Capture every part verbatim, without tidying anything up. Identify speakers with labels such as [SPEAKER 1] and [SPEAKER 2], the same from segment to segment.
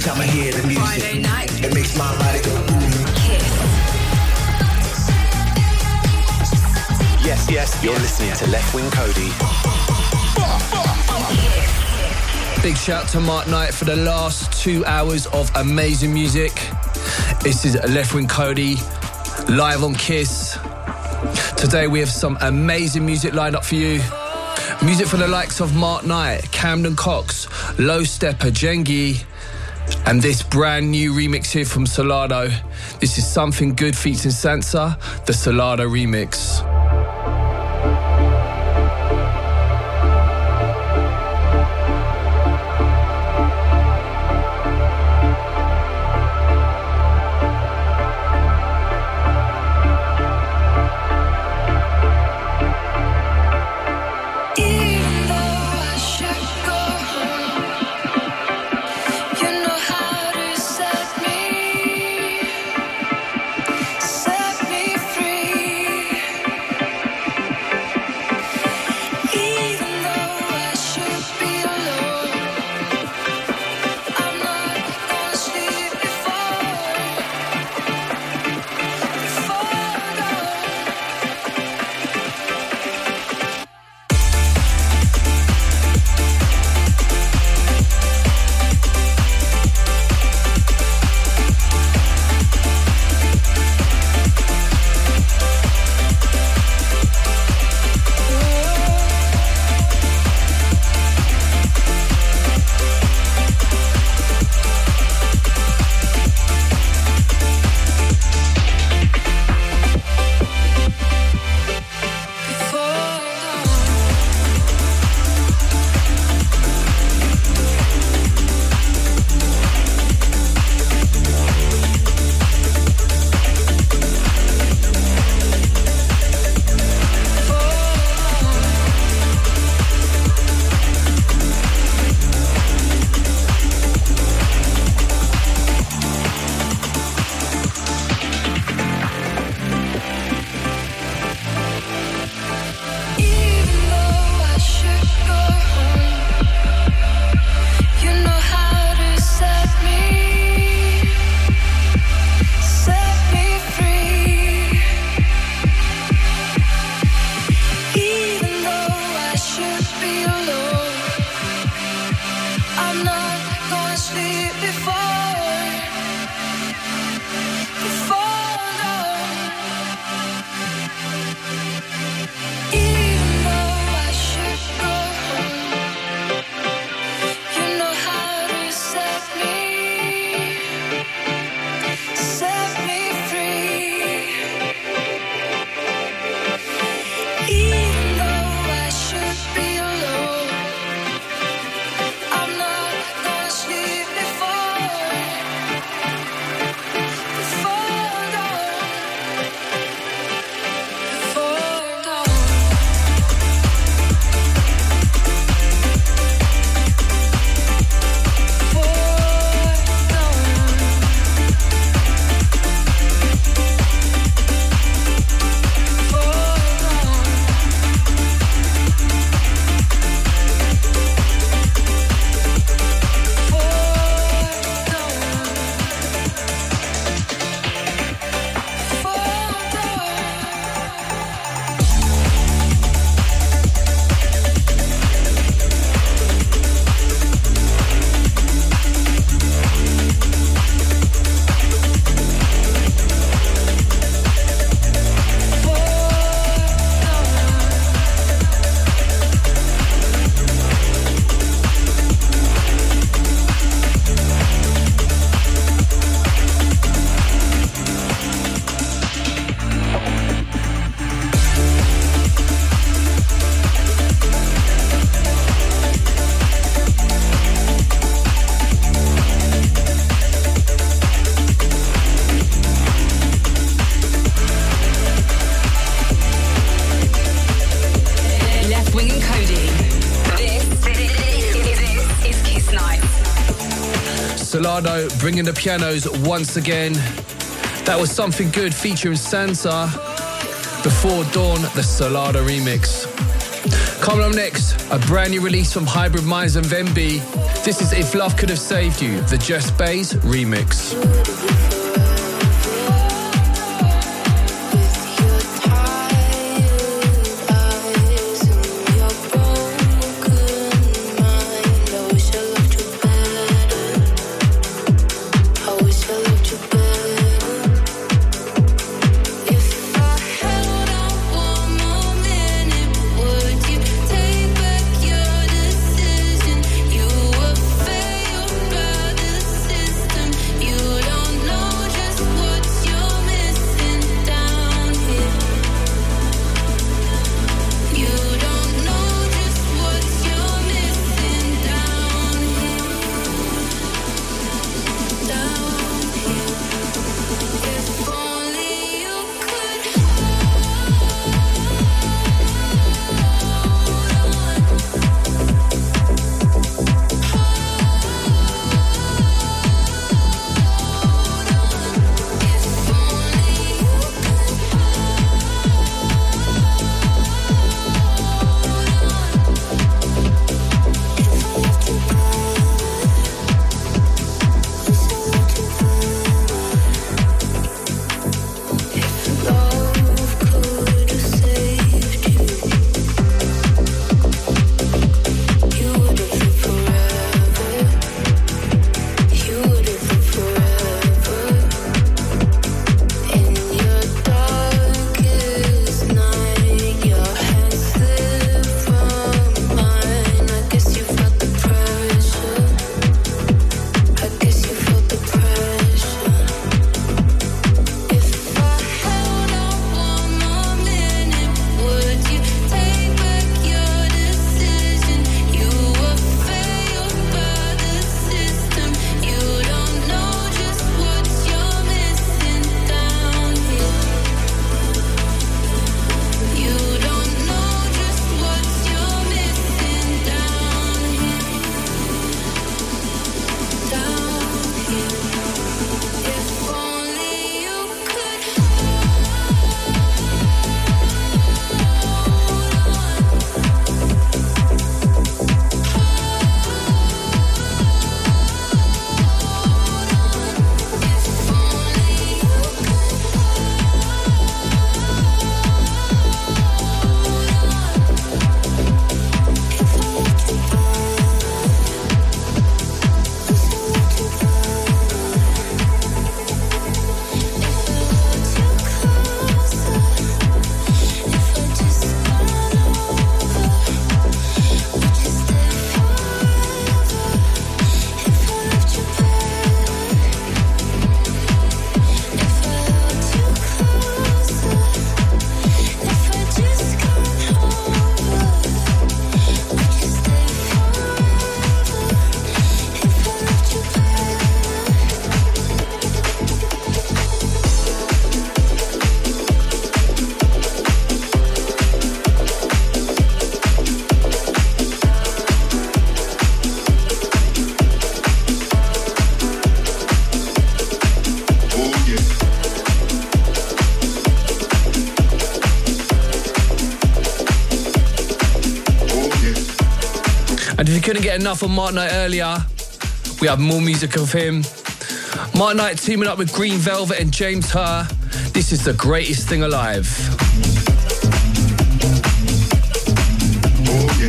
[SPEAKER 1] time I hear the music,
[SPEAKER 2] Friday night,
[SPEAKER 1] it makes my body go boom.
[SPEAKER 2] Kiss.
[SPEAKER 3] Yes, yes, you're listening to Left Wing Cody.
[SPEAKER 4] Big shout to Mark Knight for the last two hours of amazing music. This is Left Wing Cody, live on Kiss. Today we have some amazing music lined up for you. Music for the likes of Mark Knight, Camden Cox, Low Stepper, Jengi, and this brand new remix here from Solardo. This is Something Good featuring Sansa, the Solardo remix. Solardo bringing the pianos once again. That was Something Good featuring Sansa. Before Dawn, the Solardo remix. Coming up next, a brand new release from Hybrid Minds and Venby. This is If Love Could Have Saved You, the Just Bays remix. And if you couldn't get enough of Mark Knight earlier, we have more music of him. Mark Knight teaming up with Green Velvet and James Herr. This is The Greatest Thing Alive.
[SPEAKER 1] Oh, yeah.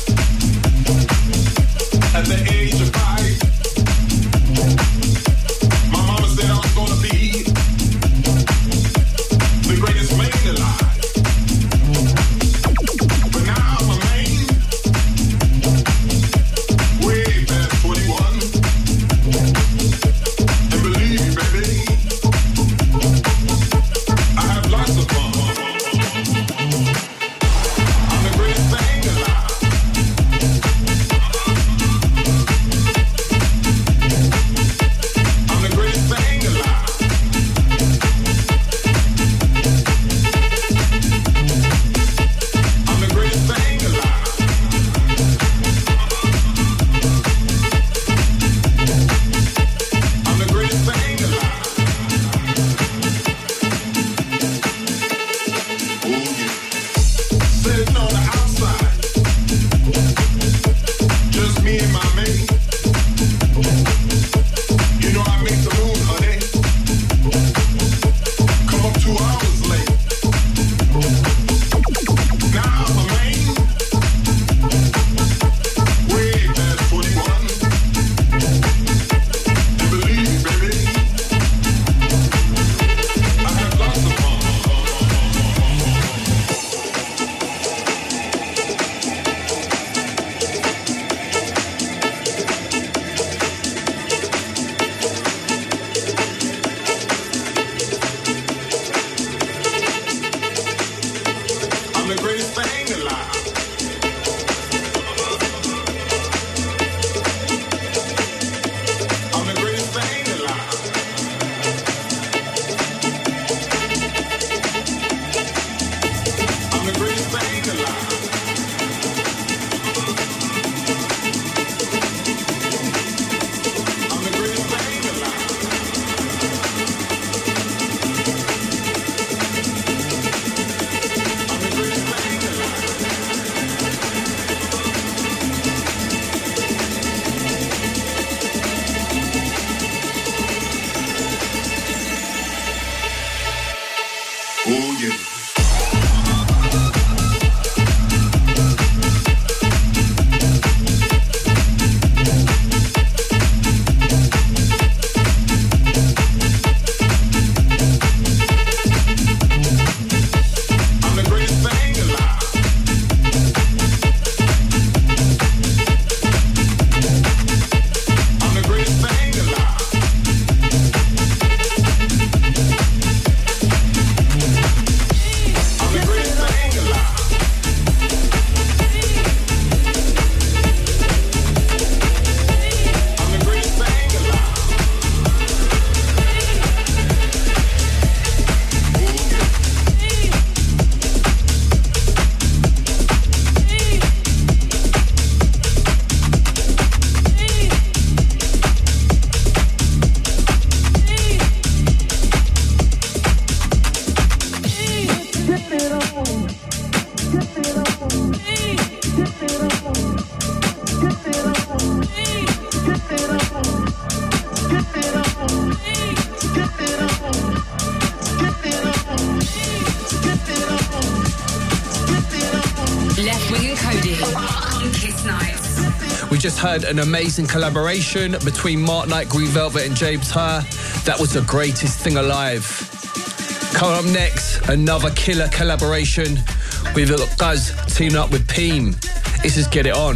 [SPEAKER 2] At the age of five,
[SPEAKER 1] Oh yeah.
[SPEAKER 4] Heard an amazing collaboration between Mark Knight, Green Velvet and James Hurr. That was the greatest thing alive. Coming up next, another killer collaboration. We've got Guz teaming up with Peem. This is Get It On.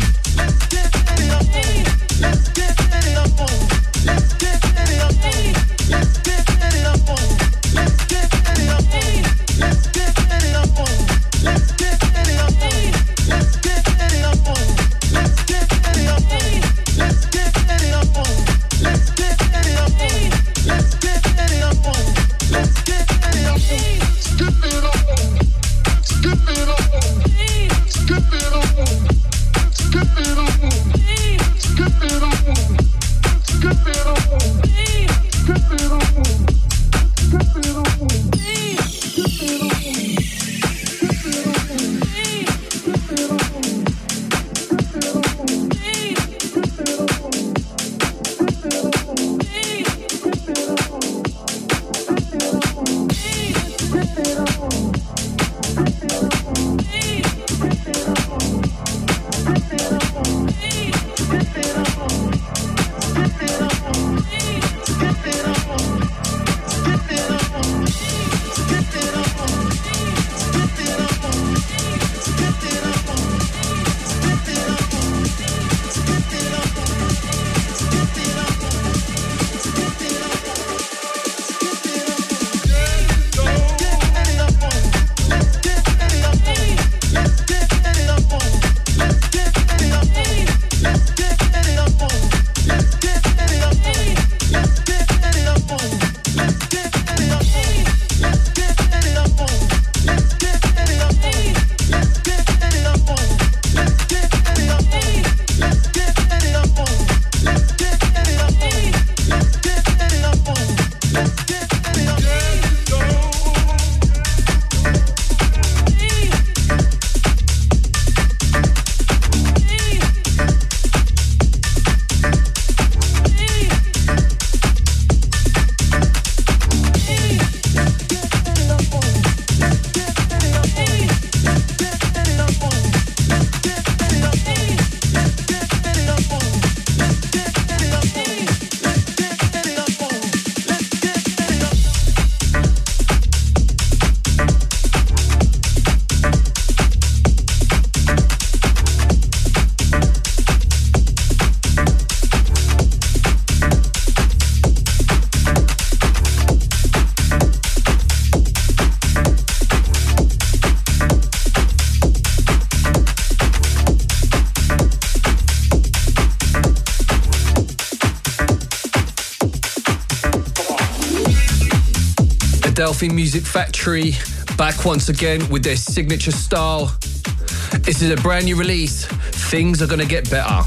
[SPEAKER 4] Delphi Music Factory back once again with their signature style. This is a brand new release. Things are gonna get better.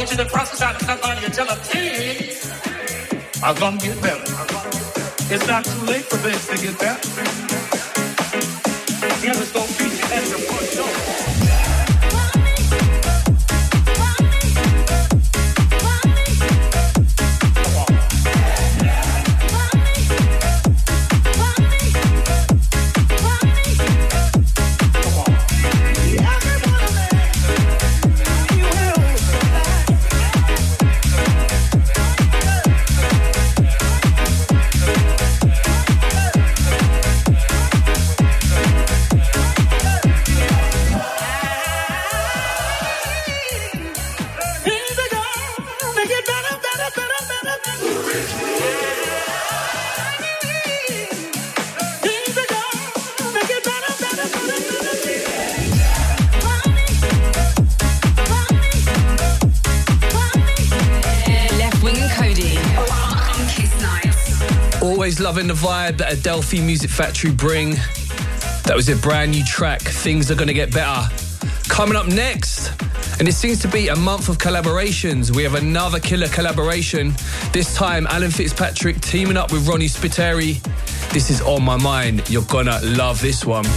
[SPEAKER 2] want you to prophesy to somebody and tell them things are gonna get better. It's not too late for things to get better. Heaven's gonna feed you at your front door.
[SPEAKER 4] Always loving the vibe that Adelphi Music Factory bring. That was a brand new track, Things Are Gonna Get Better. Coming up next, and it seems to be a month of collaborations, we have another killer collaboration. This time, Alan Fitzpatrick teaming up with Ronnie Spiteri. This is On My Mind. You're gonna love this one.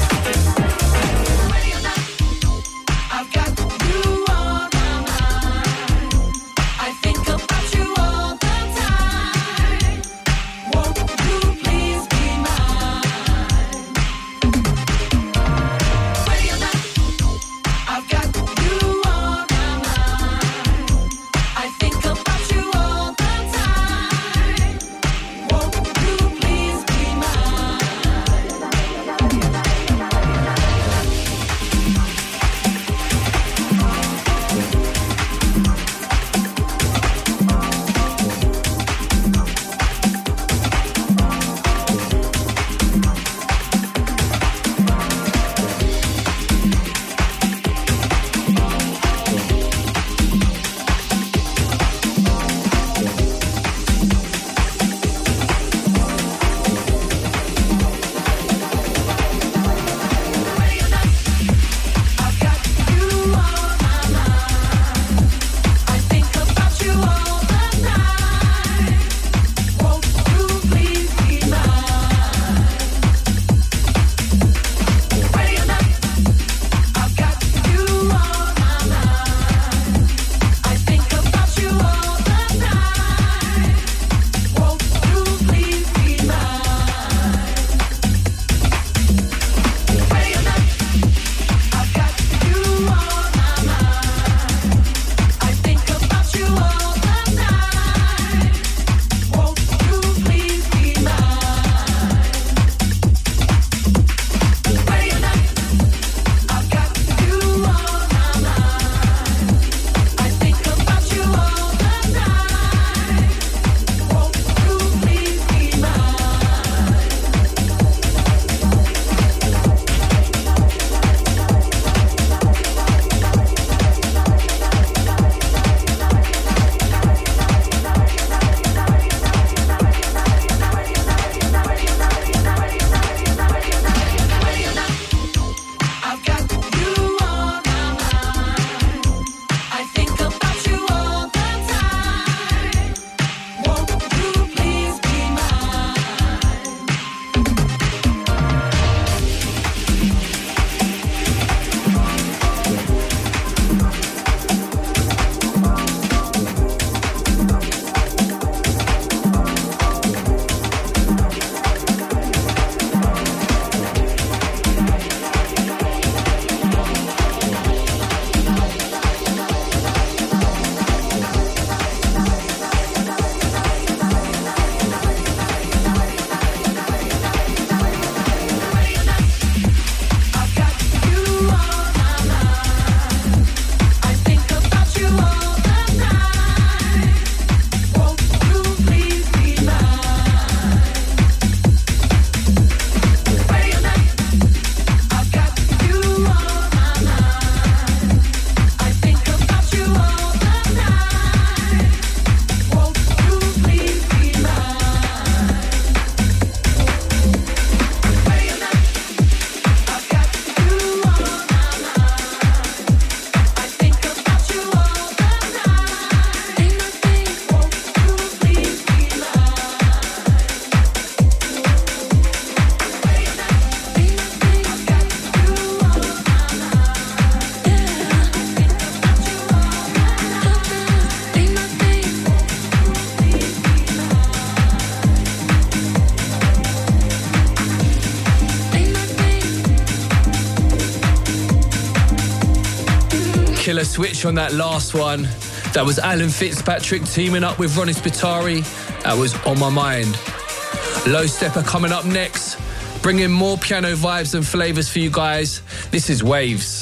[SPEAKER 4] switch on that last one. That was Alan Fitzpatrick teaming up with Ronnie Spitari. That was On My Mind. Low Stepper coming up next, bringing more piano vibes and flavours for you guys. This is Waves.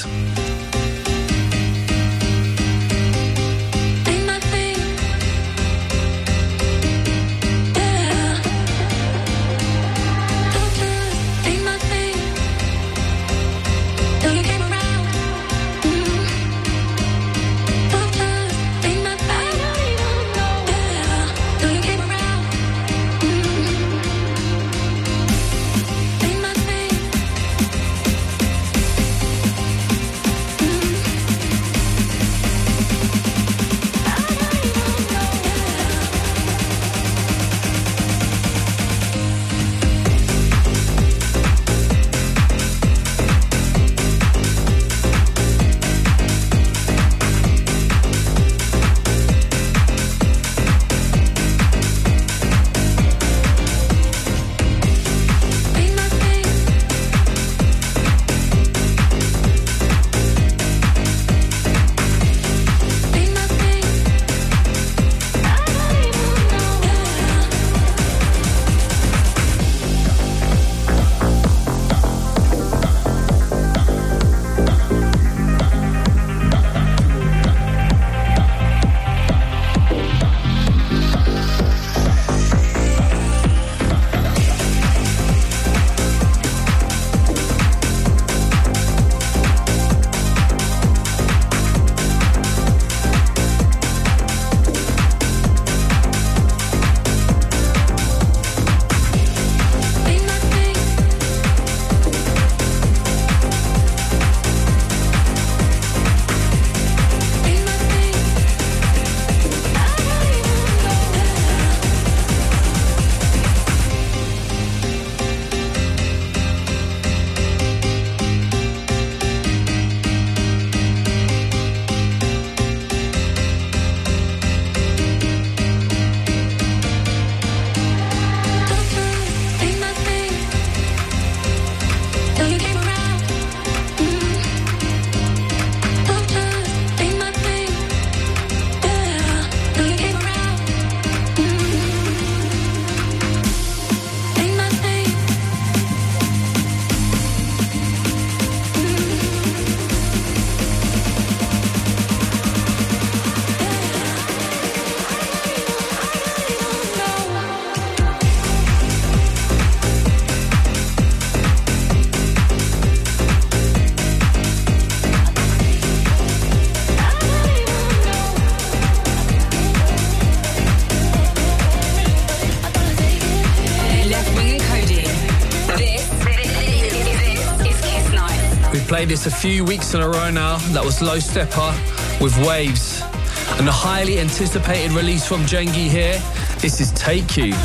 [SPEAKER 4] Played this a few weeks in a row now. That was Low Stepper with Waves. And a highly anticipated release from Jengi here. This is Take You.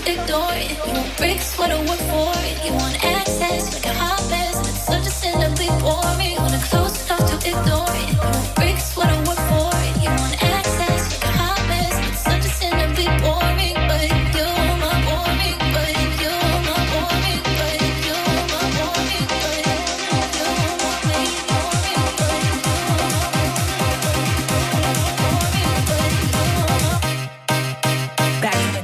[SPEAKER 5] ignore it. You want bricks, what I work for it. You want access, like a hot mess, and it's such a sin to be boring. Wanna close enough to ignore it. You want bricks, what I work for it. You want access, like a hot mess, and it's such a sin to be boring. But you're my boring, but you're my boring, but you're my boring, but you're my boring, but back to the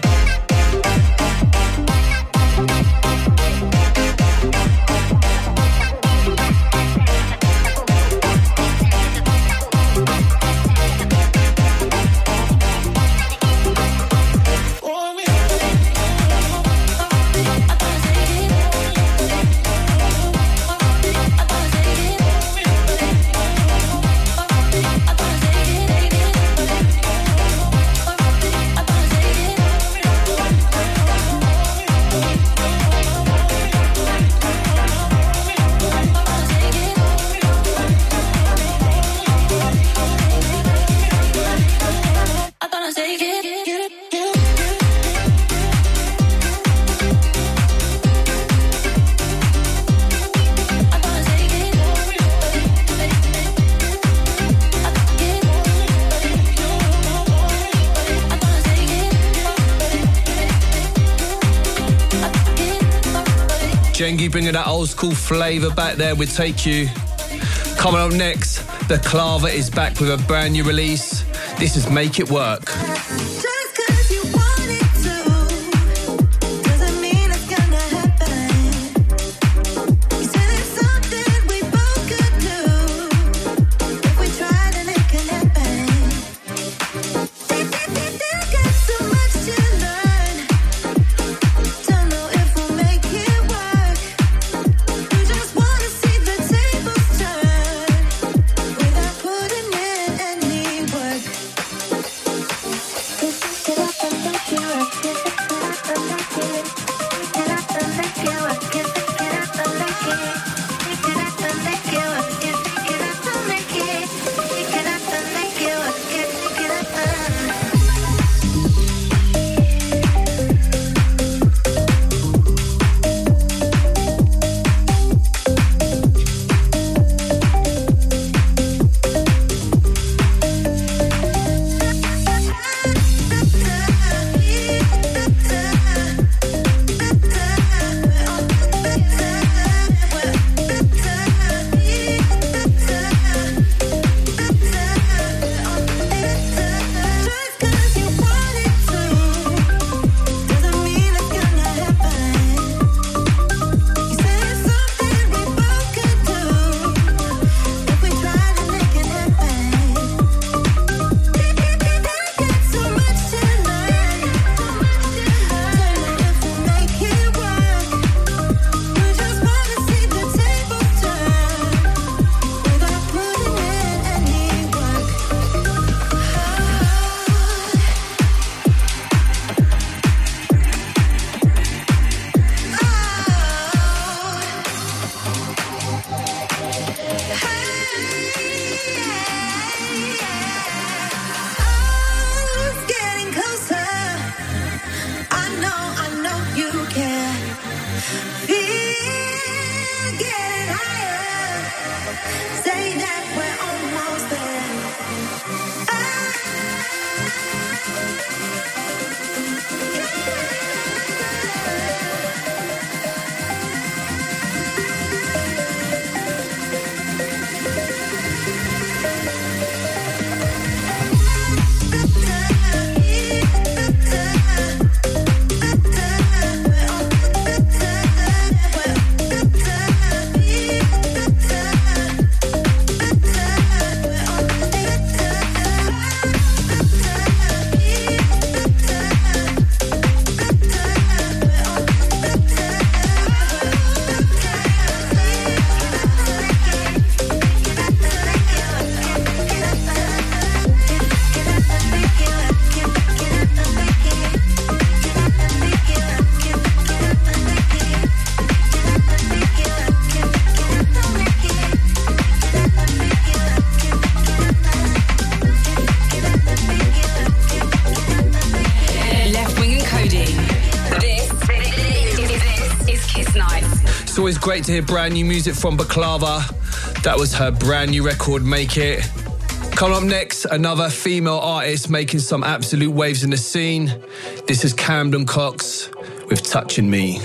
[SPEAKER 4] Jengi bringing that old school flavour back there with Take You. Coming up next, the Clava is back with a brand new release. This is Make It Work.
[SPEAKER 5] We'll be right back.
[SPEAKER 4] It's always great to hear brand new music from Baklava. That was her brand new record, Make It. Coming up next, another female artist making some absolute waves in the scene. This is Camden Cox with Touching Me.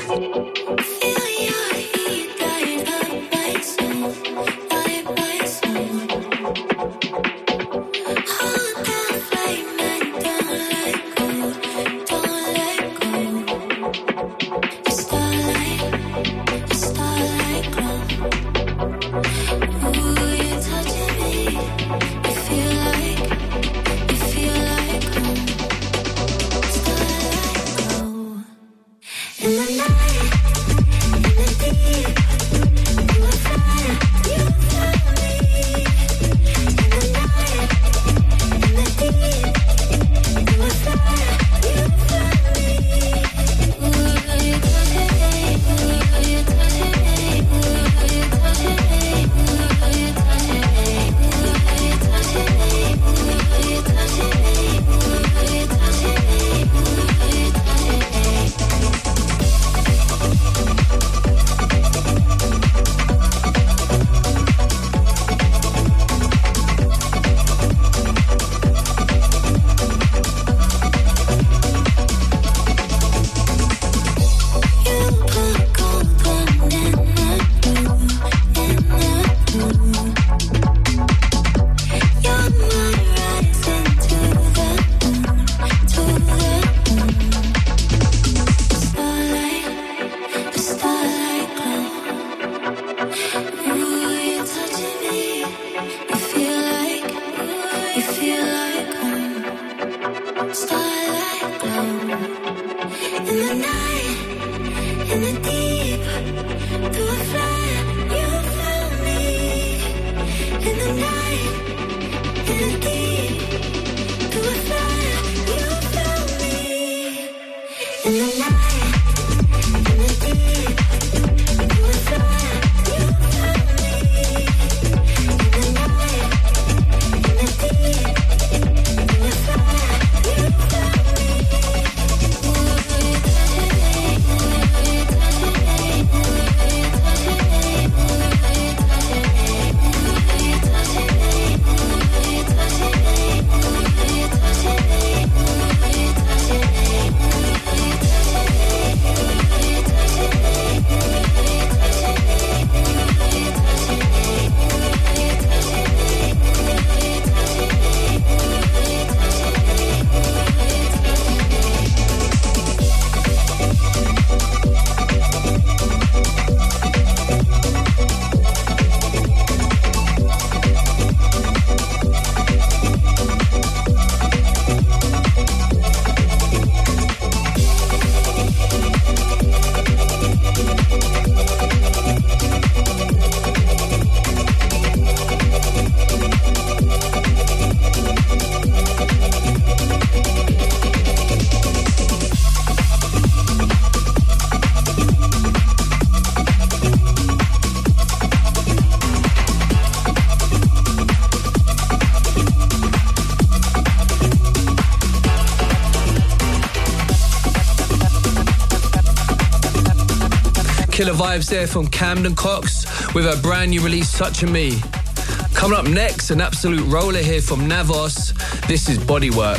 [SPEAKER 4] Killer vibes there from Camden Cox with her brand new release, Touching Me. Coming up next, an absolute roller here from Navos. This is Bodywork.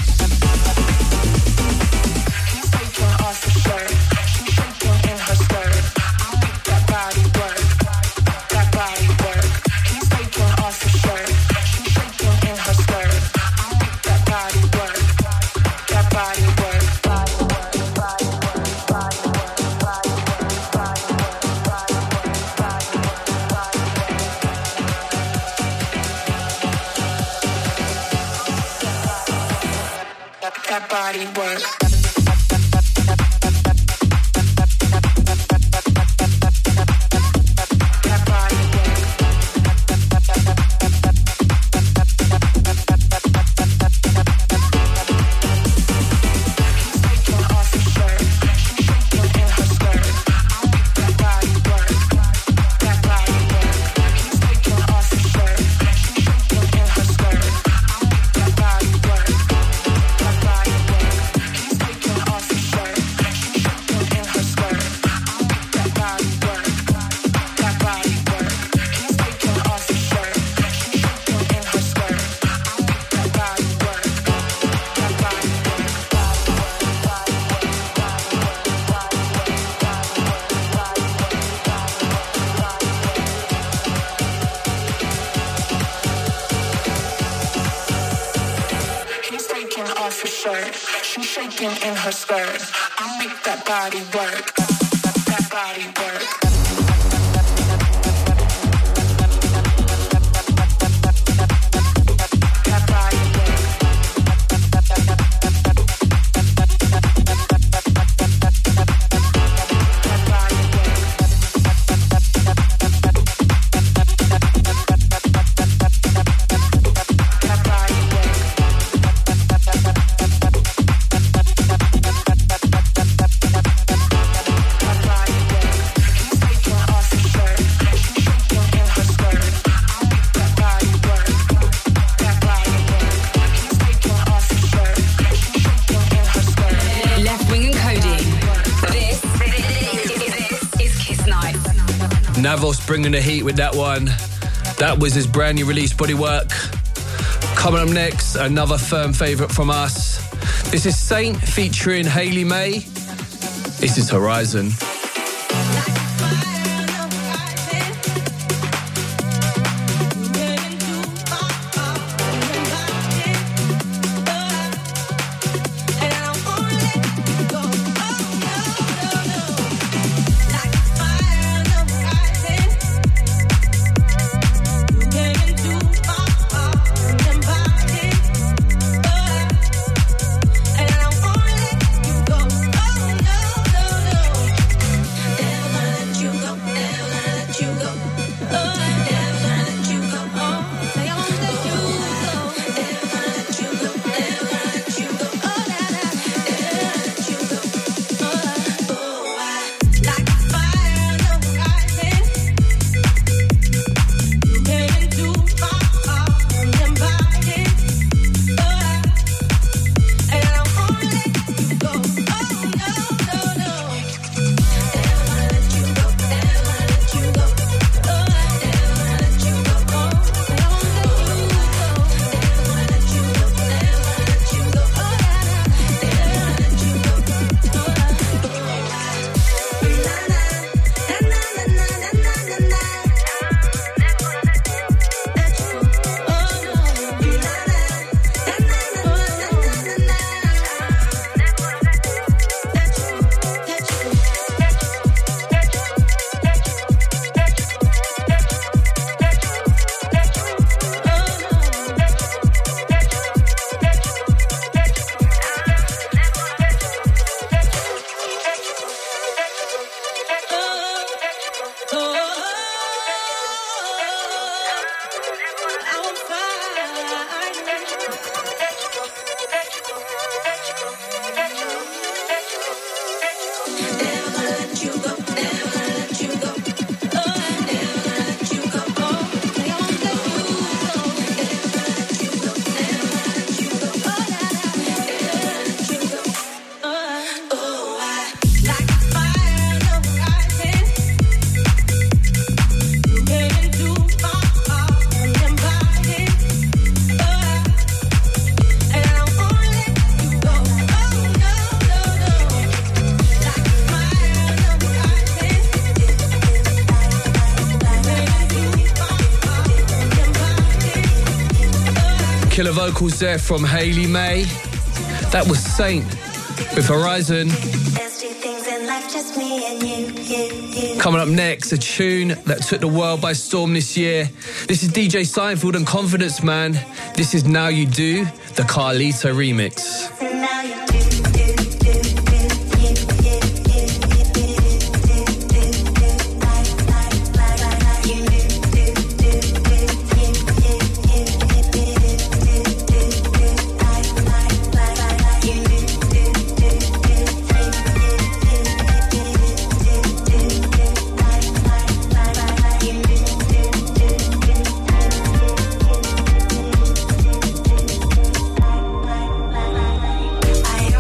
[SPEAKER 6] That body work. shaking in her skirt. I make that body work. That body work.
[SPEAKER 4] Navos bringing the heat with that one. That was his brand new release, Bodywork. Coming up next, another firm favourite from us. This is Saint featuring Hayley May. This is Horizon. Killer vocals there from Hayley May. That was Saint with Horizon. Coming up next, a tune that took the world by storm this year. This is D J Seinfeld and Confidence Man. This is Now You Do, the Carlito remix.
[SPEAKER 5] I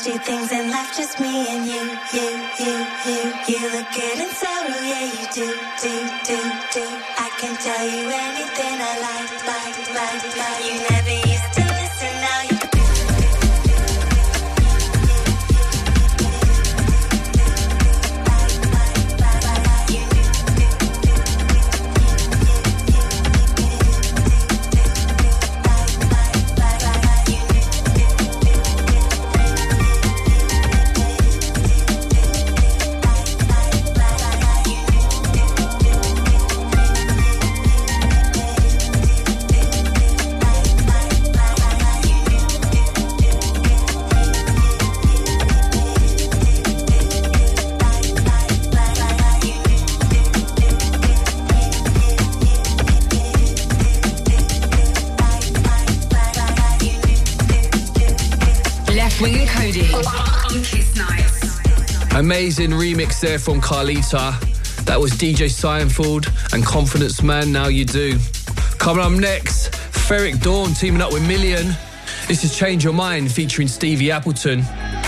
[SPEAKER 7] do things in life, just me and you, you, you, you. You look good in sorrow, yeah, you do, do, do, do. I can tell you anything I like, like, like, like. You never used to listen, now you do.
[SPEAKER 8] Wing and Cody on Kiss Nights.
[SPEAKER 4] Amazing remix there from Carlita. That was D J Seinfeld and Confidence Man, Now You Do. Coming up next, Ferric Dawn teaming up with Million. This is Change Your Mind featuring Stevie Appleton.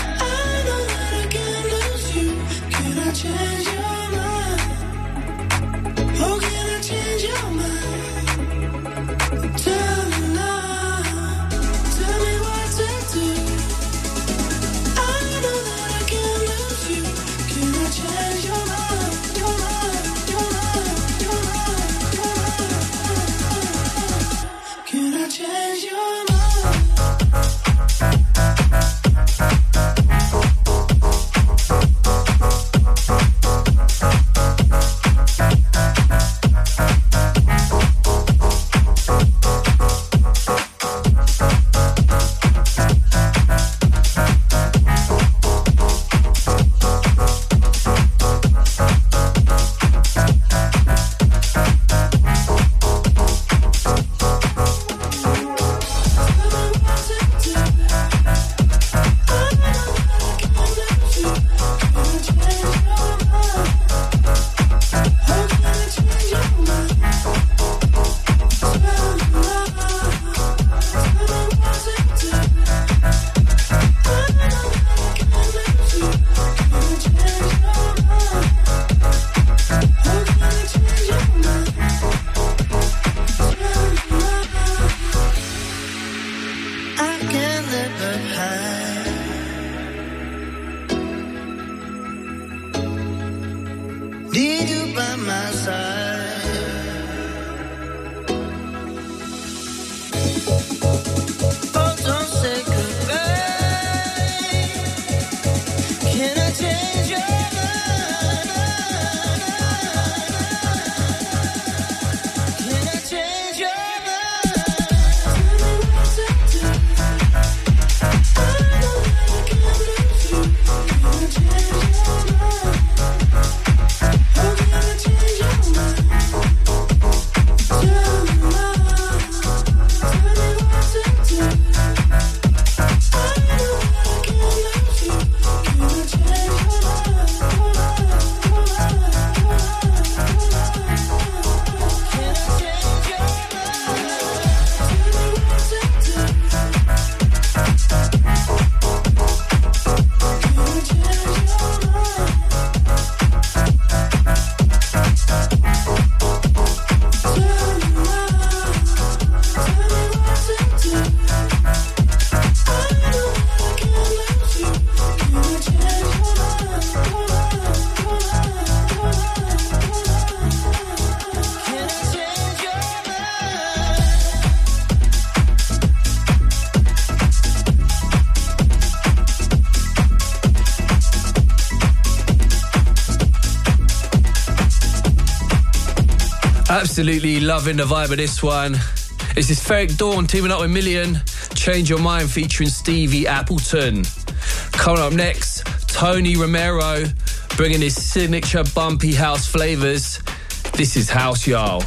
[SPEAKER 4] Absolutely loving the vibe of this one. This is Ferric Dawn teaming up with Million. Change Your Mind featuring Stevie Appleton. Coming up next, Tony Romero bringing his signature bumpy house flavours. This is House Y'all.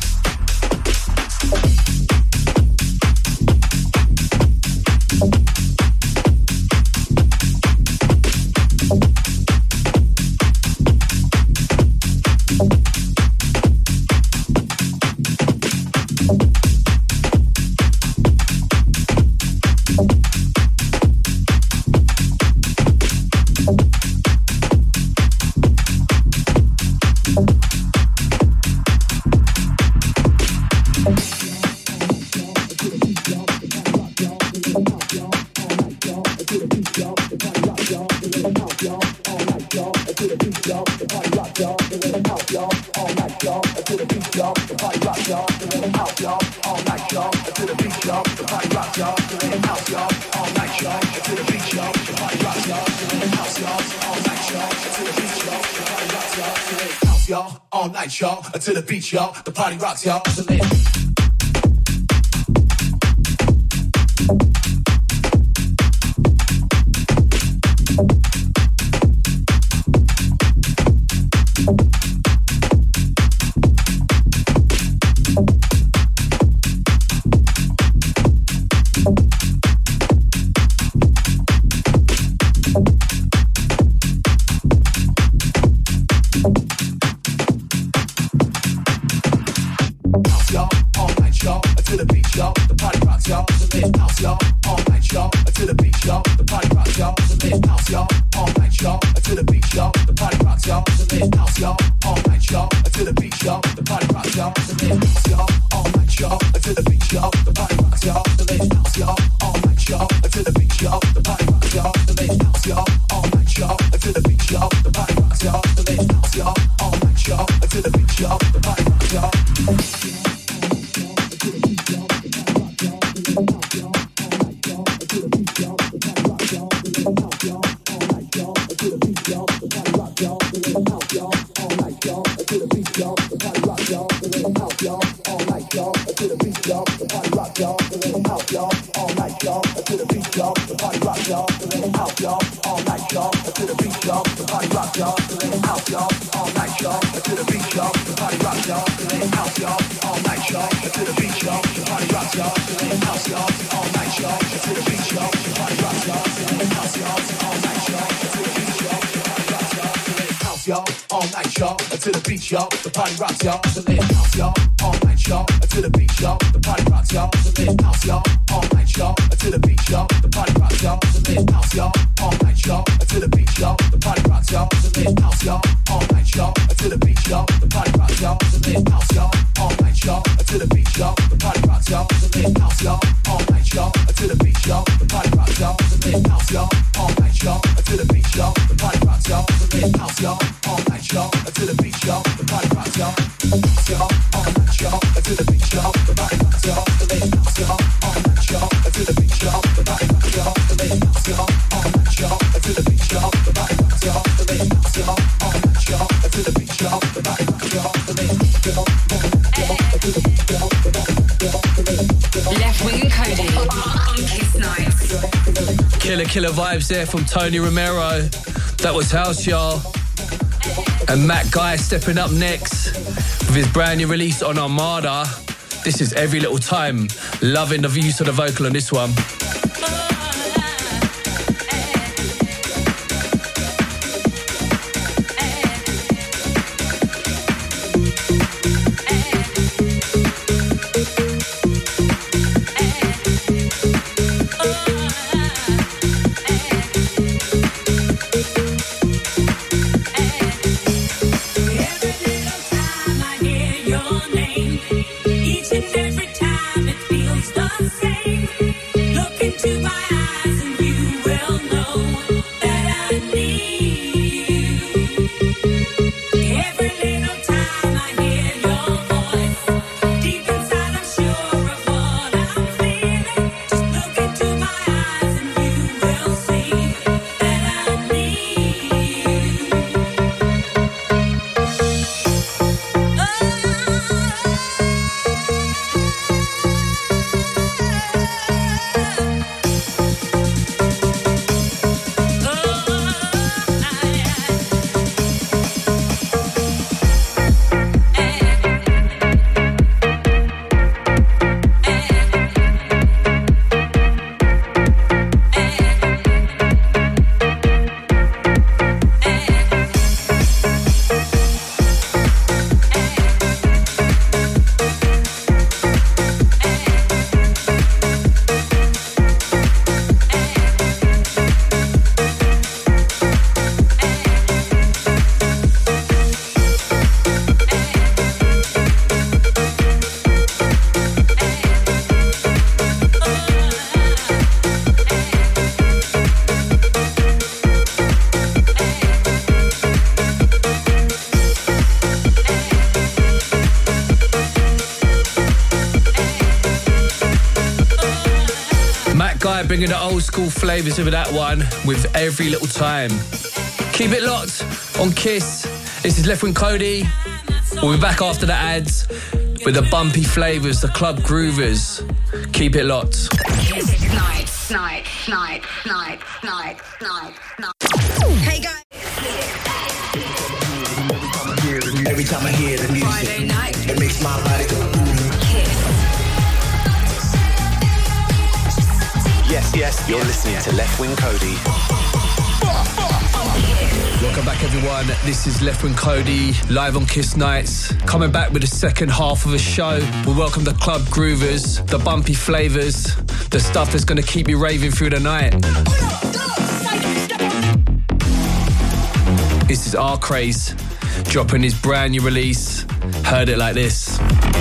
[SPEAKER 1] All night, y'all, to the beach, y'all. The party rocks, y'all. So let
[SPEAKER 4] Killer vibes there from Tony Romero. That was House, y'all. And Matt Guy stepping up next with his brand new release on Armada. This is Every Little Time. Loving the use of the vocal on this one. bringing the old school flavours of that one with Every Little Time. Keep it locked on Kiss. This is Left Wing Cody. We'll be back after the ads with the bumpy flavours, the club groovers. Keep it locked.
[SPEAKER 8] Kiss night, night, night, night, night, night, night. Hey guys.
[SPEAKER 1] Every time I hear the music,
[SPEAKER 8] Friday night.
[SPEAKER 1] it makes my body go.
[SPEAKER 3] Yes, yes, you're listening to Left Wing Cody.
[SPEAKER 4] Welcome back, everyone. This is Left Wing Cody, live on Kiss Nights. Coming back with the second half of the show. We welcome the club groovers, the bumpy flavours, the stuff that's going to keep you raving through the night. This is R Craze, dropping his brand new release, Heard It Like This.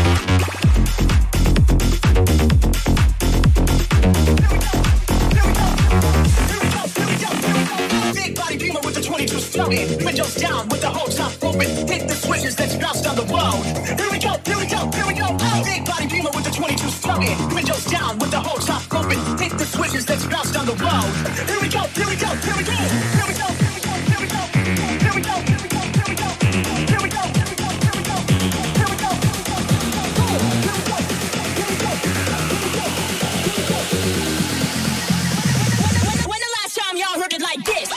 [SPEAKER 9] Windows down with the whole top open. Hit the switches, let's bounce down the road. Here we go, here we go, here we go. Big body beamer with the twenty-two slowing. Windows down with the whole top open. Hit the switches, let's bounce down the road. Here we go, here we go, here we go. Here we go, here we go, here we go. Here we go, here we go, here we go. Here we go, here we go, here we go. Here we go, here we go, here we go. Here we go, here we go. When the last time y'all heard it like this?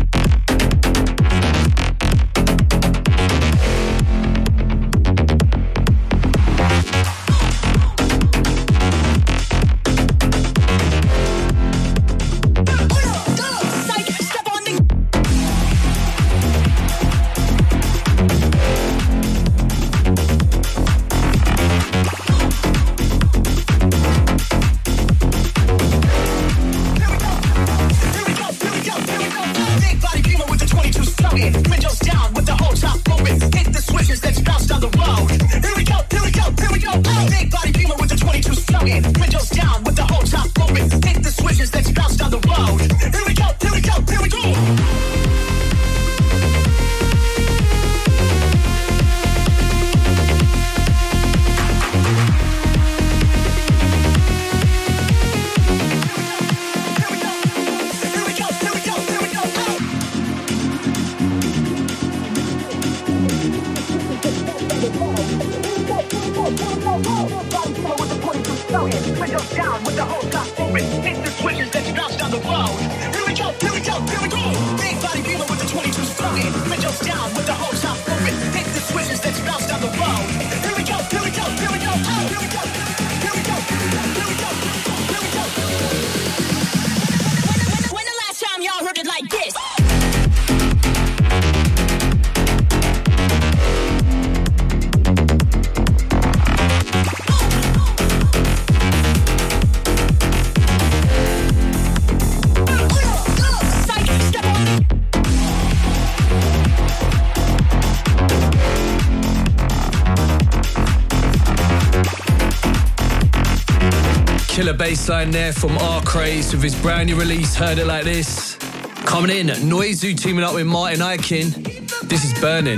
[SPEAKER 4] Killer bassline there from R Craze with his brand new release, Heard It Like This. Coming in, Noizu teaming up with Martin Ikin. This is Burning.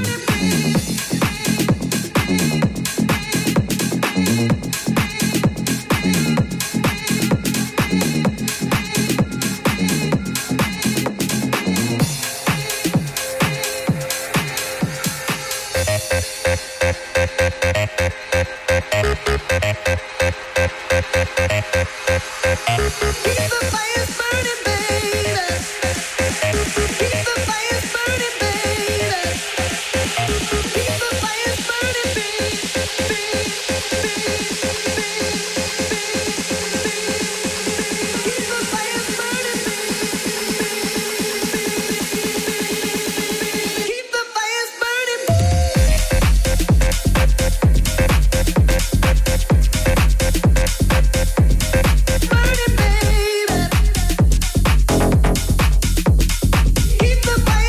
[SPEAKER 10] Keep the fire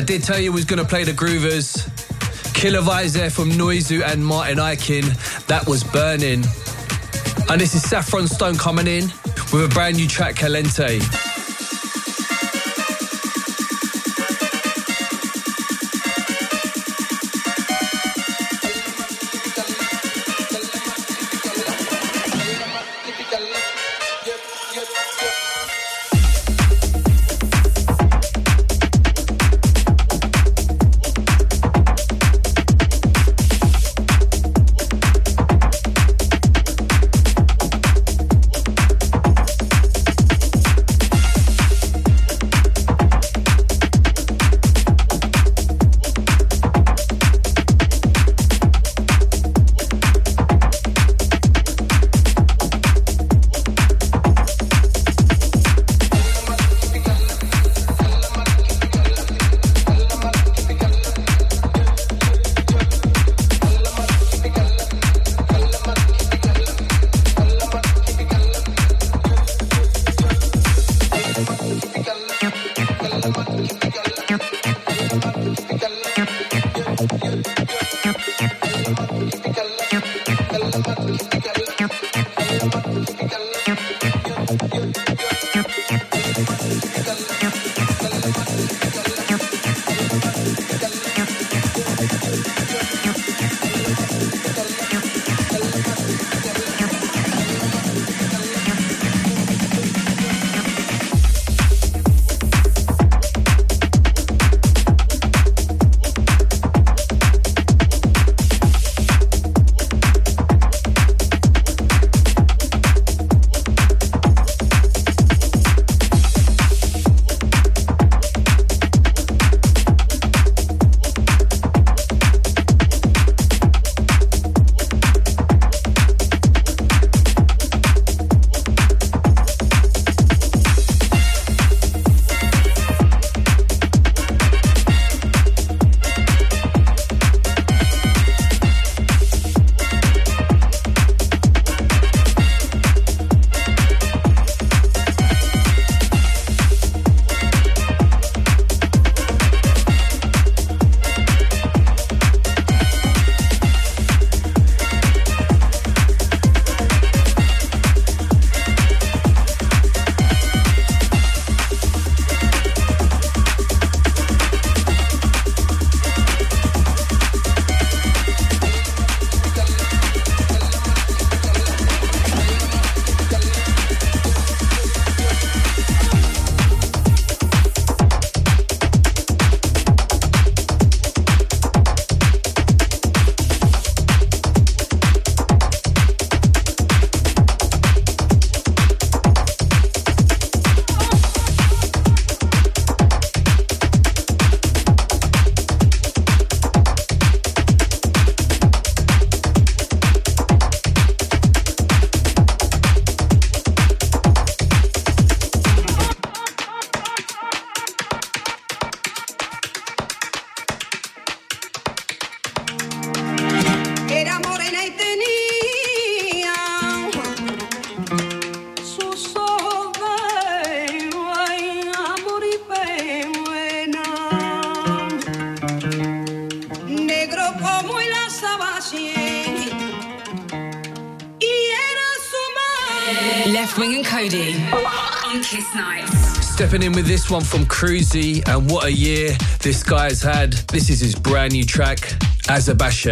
[SPEAKER 4] did tell you we was going to play the Groovers. Killer Vibes there from Noizu and Martin Ikin. That was Burning. And this is Saffron Stone coming in with a brand new track, Caliente.
[SPEAKER 8] Leftwing and Cody on Kiss Nights.
[SPEAKER 4] Stepping in with this one from Cruzy, and what a year this guy's had. This is his brand new track, Azabache.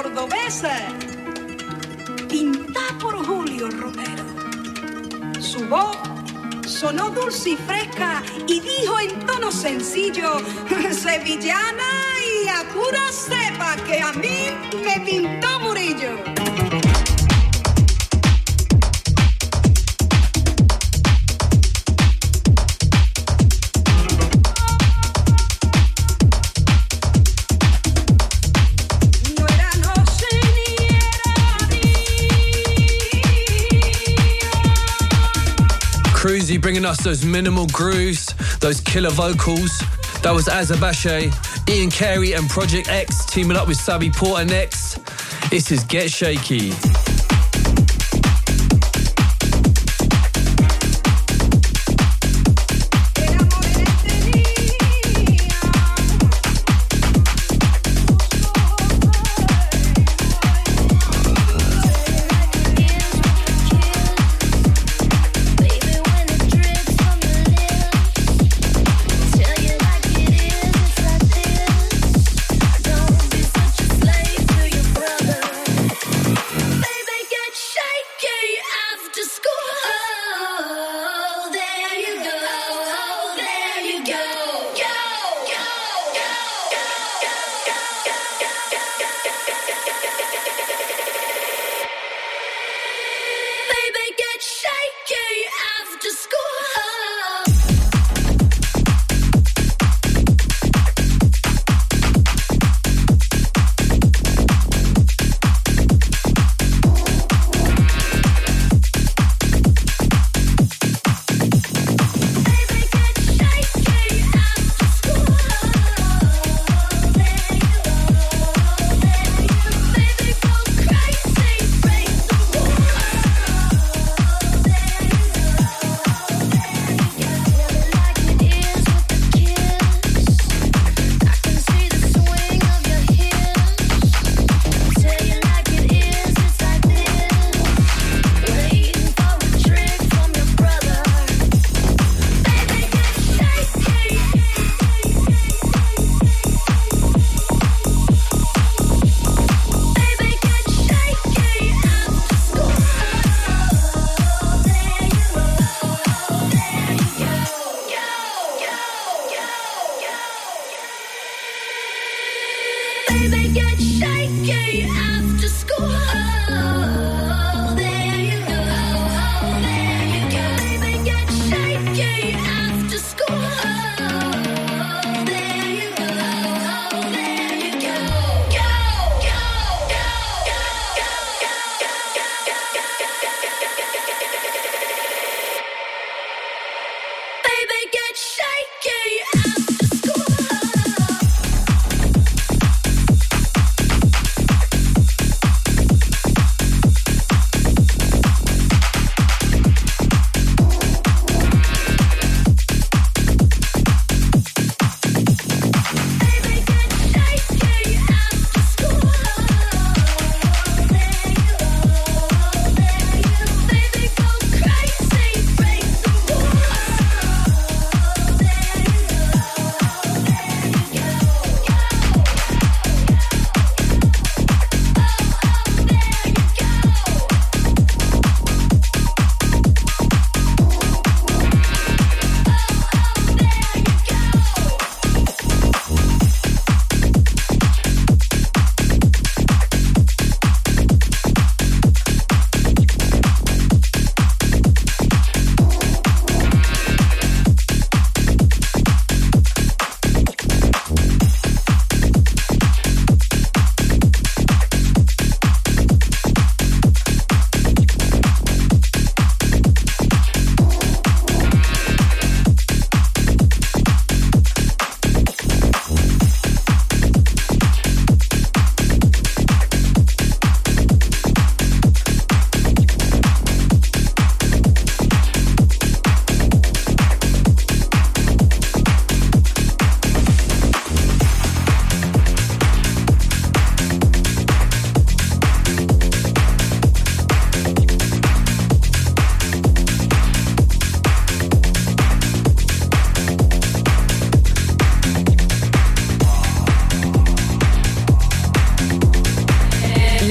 [SPEAKER 10] cordobesa, pintada por Julio Romero. Su voz sonó dulce y fresca y dijo en tono sencillo, sevillana y a pura cepa que a mí me pintó Murillo.
[SPEAKER 4] Cruzy bringing us those minimal grooves, those killer vocals. That was Azabashe, Ian Carey and Project X teaming up with Sabi Porter next. This is Get Shaky.
[SPEAKER 5] Baby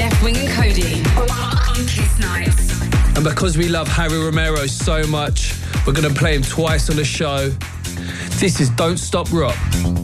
[SPEAKER 8] Left Wing and Cody on Kiss Nights.
[SPEAKER 4] And because we love Harry Romero so much, we're going to play him twice on the show. This is Don't Stop Rock.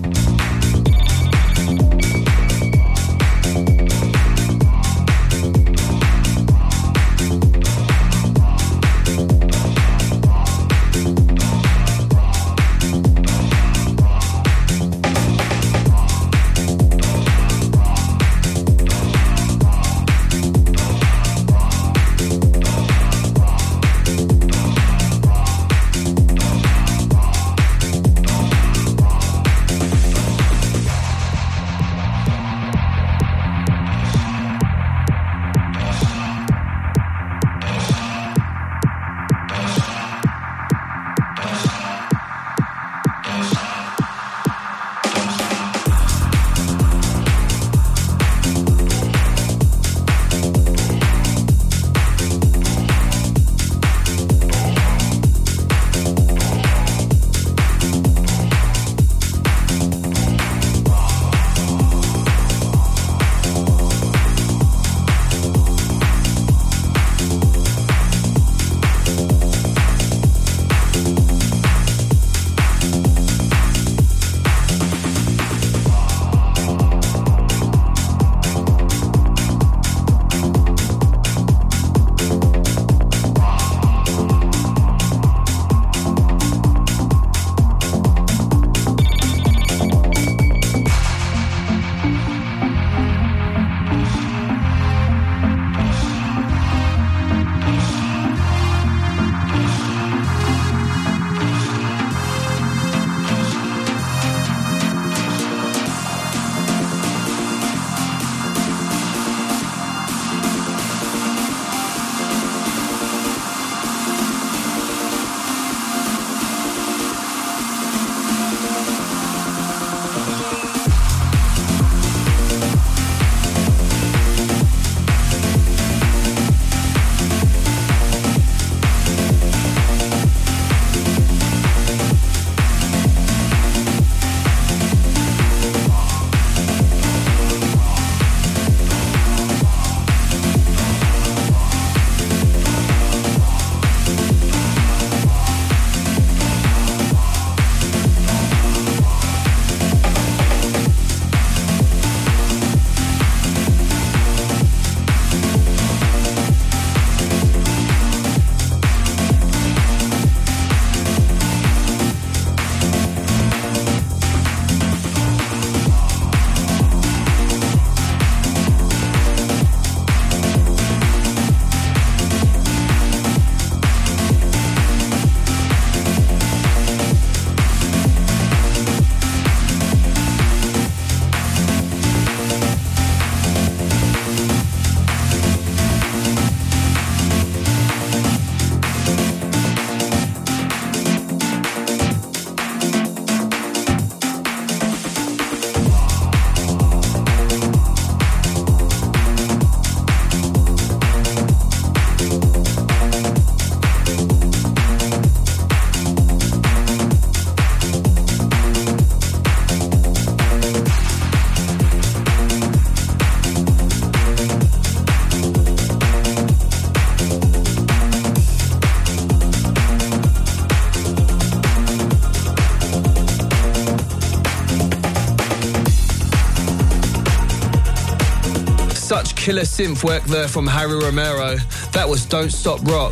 [SPEAKER 4] Such killer synth work there from Harry Romero. That was Don't Stop Rock.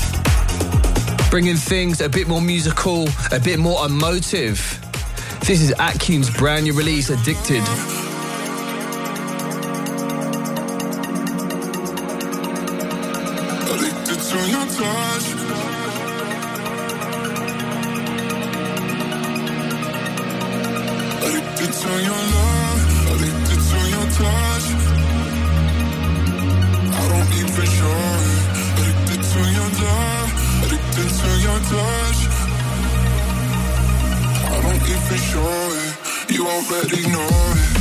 [SPEAKER 4] Bringing things a bit more musical, a bit more emotive. This is Atkin's brand new release, Addicted.
[SPEAKER 11] Addicted to your touch. Addicted to your love. Addicted to your touch. I don't even show it. Addicted to your love. Addicted to your touch. I don't even show it. You already know it.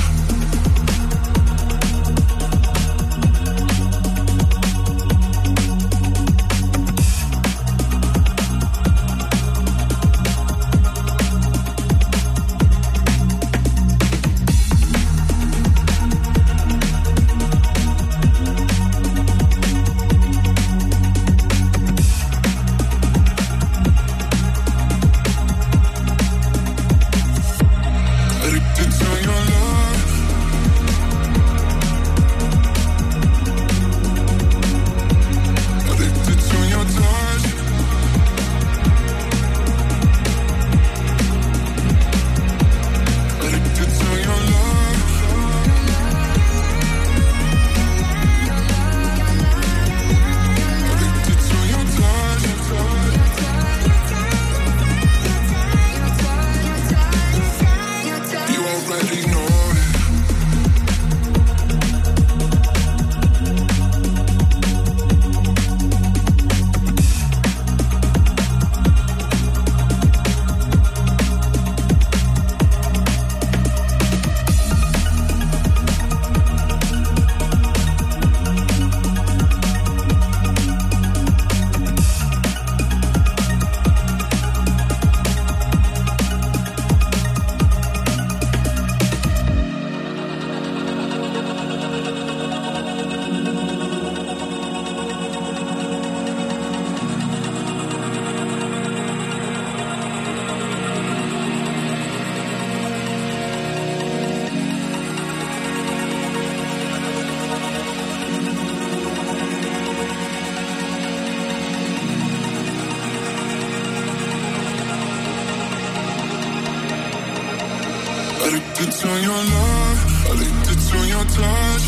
[SPEAKER 11] Addicted to your love, addicted to your touch.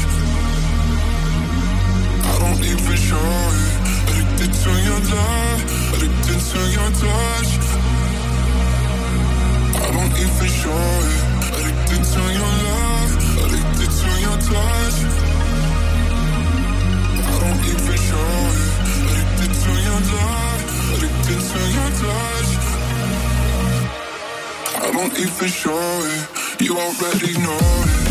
[SPEAKER 11] I don't even show it. Addicted to your love, addicted to your touch. I don't even show it. Addicted to your love, addicted to your touch. I don't even show it. Addicted to your love, addicted to your touch. I don't even show it. You already know it.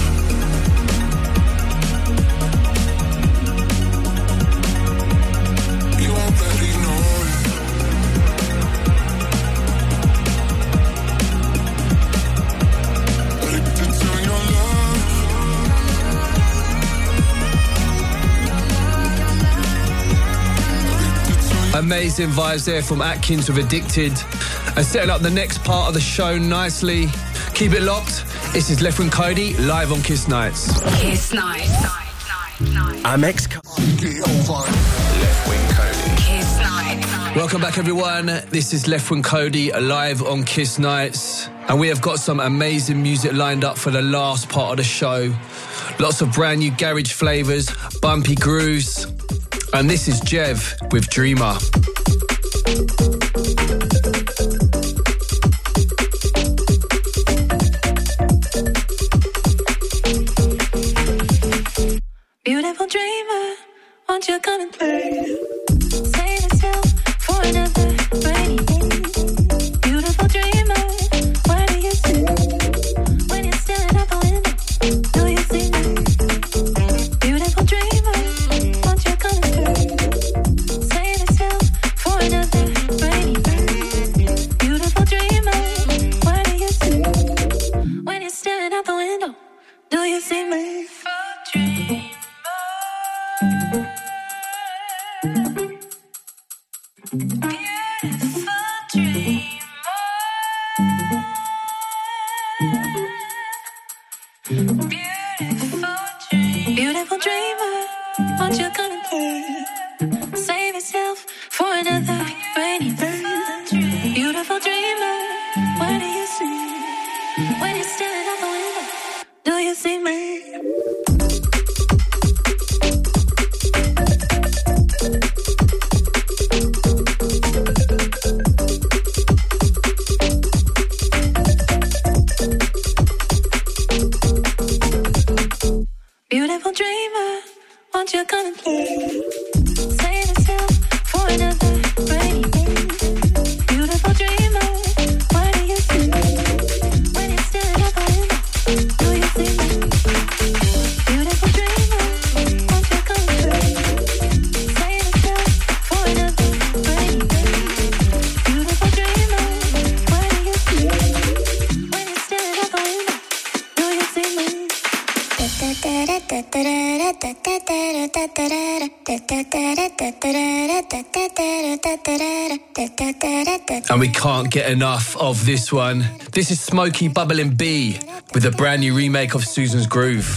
[SPEAKER 11] You already know it. Addicted to your love.
[SPEAKER 4] Amazing vibes there from Atkins with Addicted. And setting up the next part of the show nicely. Keep it locked. This is Left Wing Cody live on Kiss Nights.
[SPEAKER 8] Kiss Nights.
[SPEAKER 3] I'm ex Left Wing Cody.
[SPEAKER 8] Kiss Nights.
[SPEAKER 4] Welcome back, everyone. This is Left Wing Cody live on Kiss Nights. And we have got some amazing music lined up for the last part of the show. Lots of brand new garage flavours, bumpy grooves. And this is Jev with Dreamer.
[SPEAKER 5] Beautiful dreamer, won't you come and play? Save yourself for another rainy day. Beautiful dreamer, where do you see? When you're staring out the window, do you see me? Beautiful dreamer, won't you come and play? Save yourself for another rainy day. Beautiful dreamer, where do you see? When you're staring out the window, do you see me? Beautiful dreamer, won't you come and play? Save yourself for another rainy day. Beautiful dreamer, where do you see? When you're staring out the window, do you see me? Beautiful dreamer, won't you come and play? Save yourself for another rainy day. Beautiful dreamer, where do you see? When you're staring out the window, do you see me? Beautiful dreamer, won't you come and play? Save yourself for another rainy day. Beautiful dreamer, where do you see? When you're staring out the window, do you see me?
[SPEAKER 4] And we can't get enough of this one. This is Smokey Bubbling B with a brand new remake of Susan's Groove.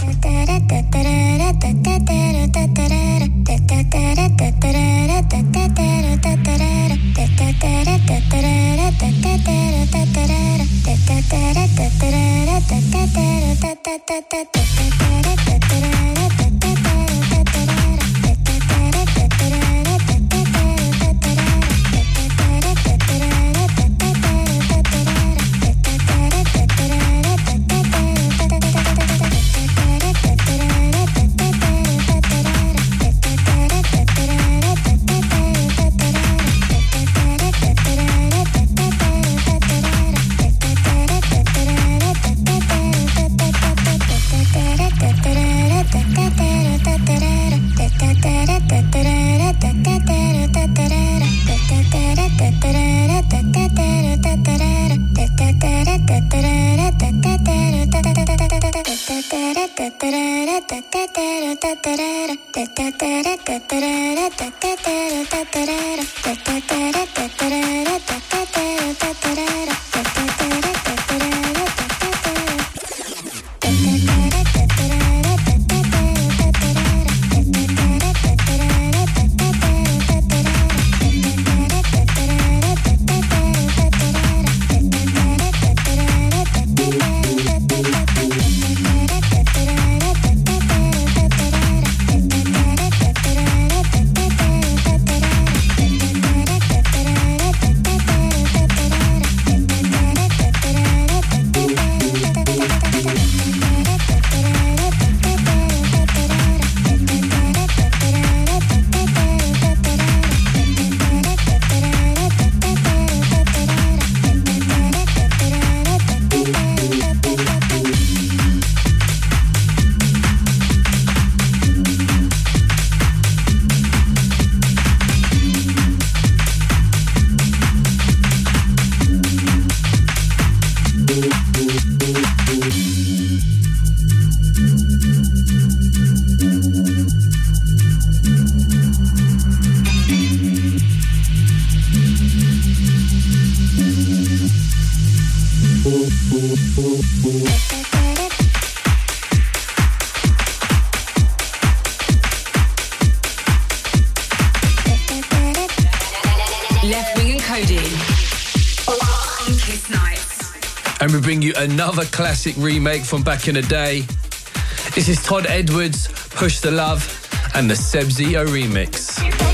[SPEAKER 8] Left Wing and Cody on Kiss Nights.
[SPEAKER 4] And we bring you another classic remake from back in the day. This is Todd Edwards, Push the Love, and the Seb Zito remix.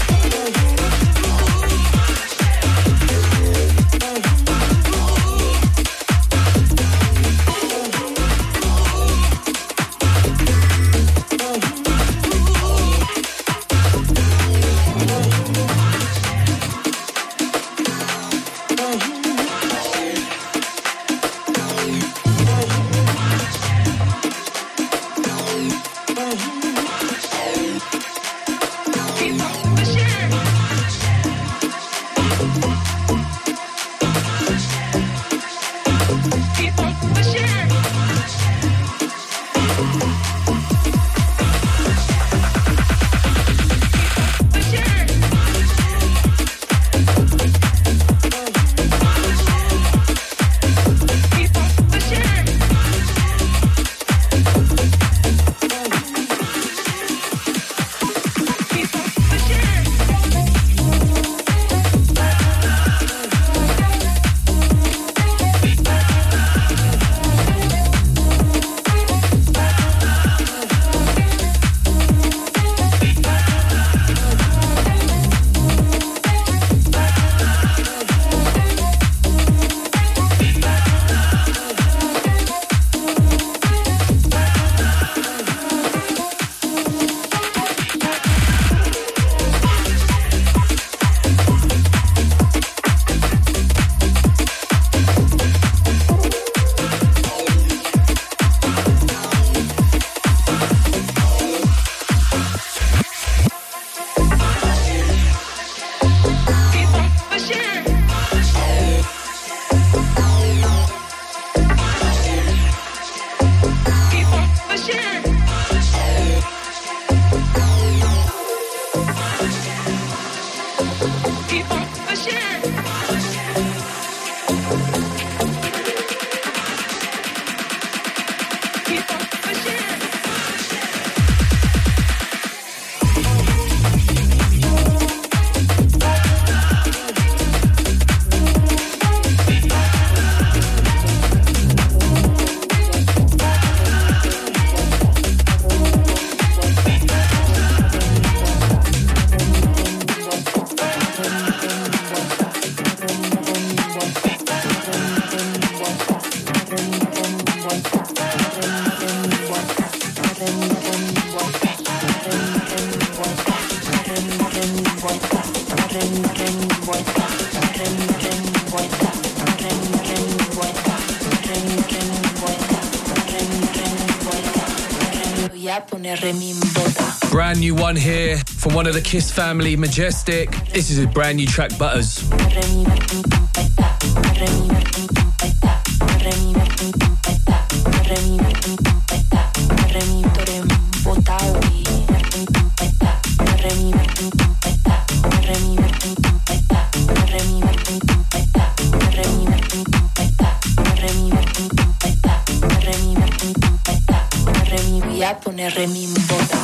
[SPEAKER 4] Brand new one here from one of the Kiss family, Majestic. This is a brand new track, Butters.
[SPEAKER 7] Voy a poner remimbota.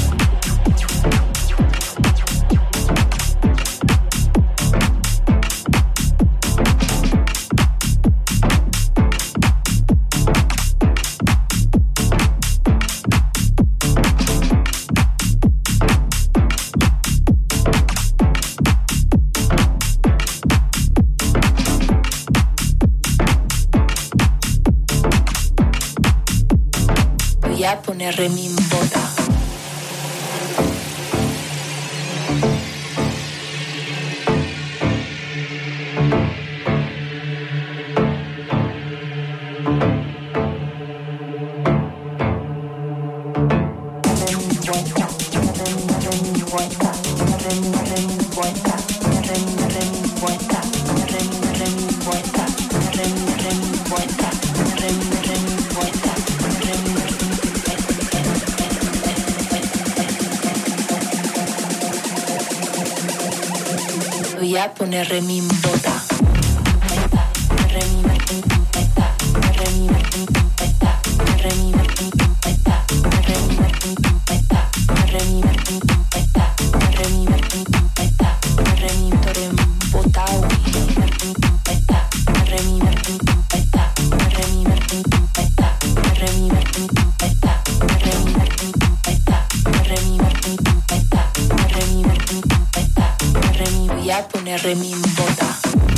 [SPEAKER 7] Voy a poner remimbota. Voy a poner remimbota. Remimbota.
[SPEAKER 6] a poner remimbota.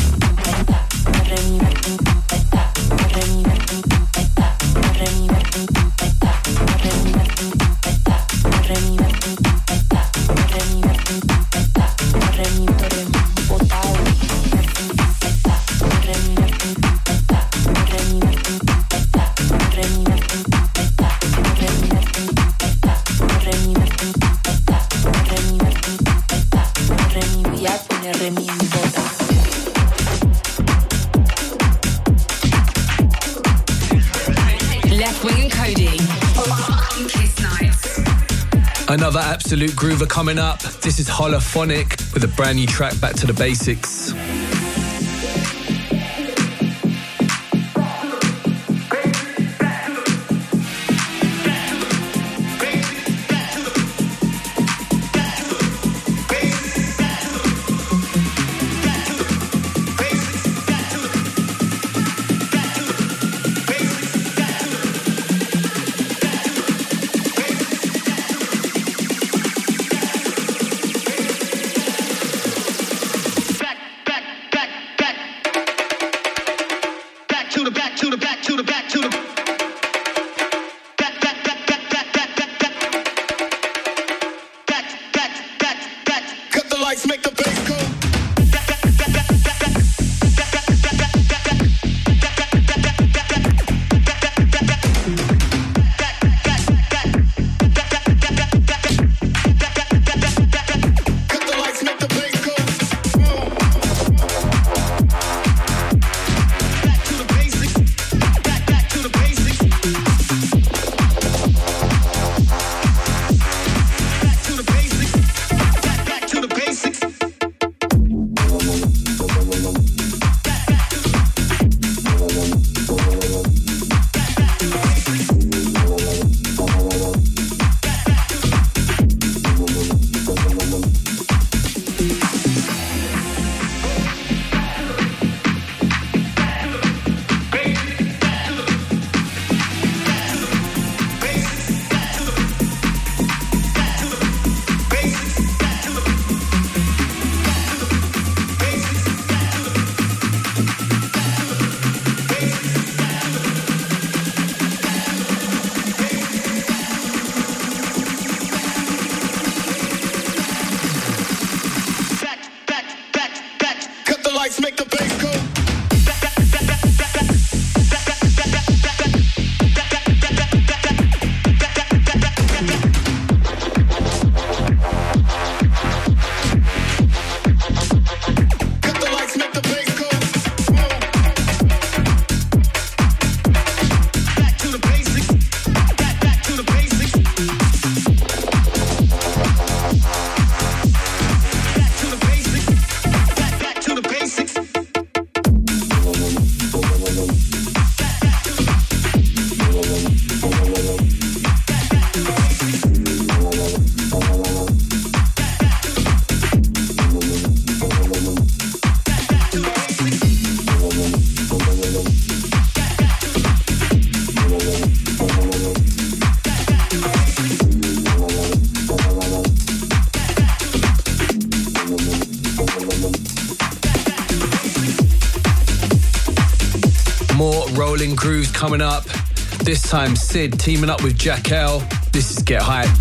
[SPEAKER 4] Another absolute groover coming up. This is Holophonic with a brand new track, Back to the Basics. Grooves coming up. This time Sid teaming up with Jack L. This is Get Hype.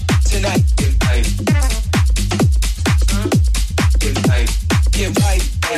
[SPEAKER 12] Get right,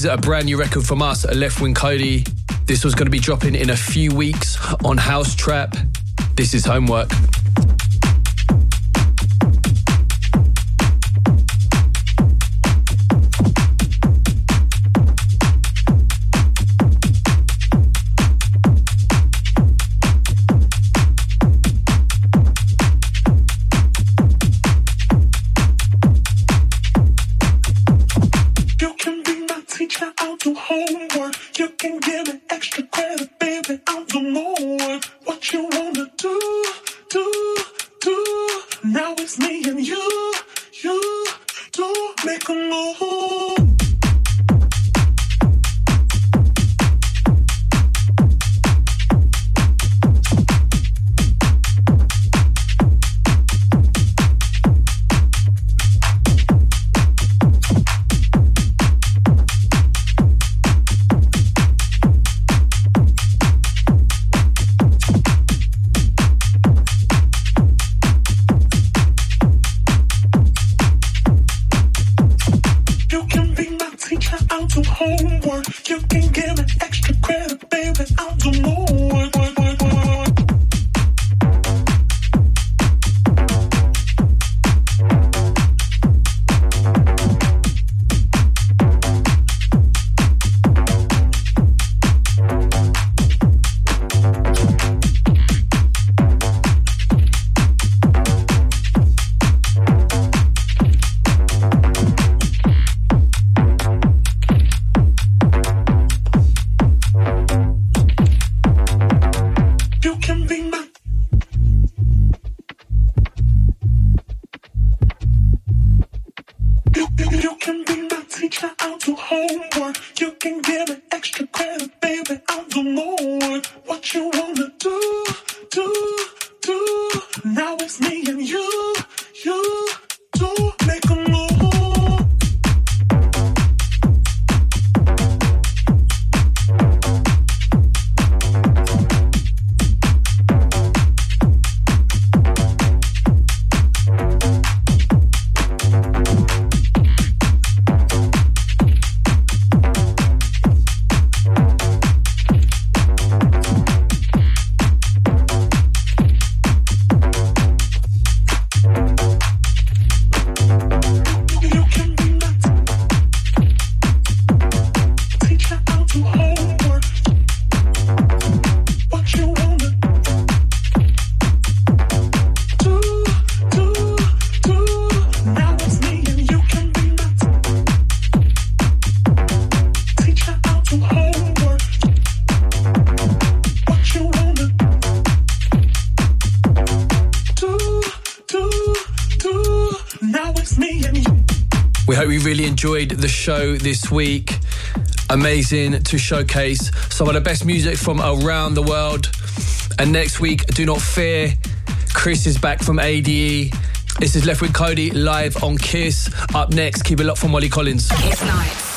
[SPEAKER 4] is a brand new record from us at Left Wing Cody. This was going to be dropping in a few weeks on House Trap. This is Homework. We hope you really enjoyed the show this week. Amazing to showcase some of the best music from around the world. And next week, do not fear, Chris is back from A D E. This is Left Wing Cody live on Kiss. Up next, keep it locked for Molly Collins.
[SPEAKER 8] Kiss Nights.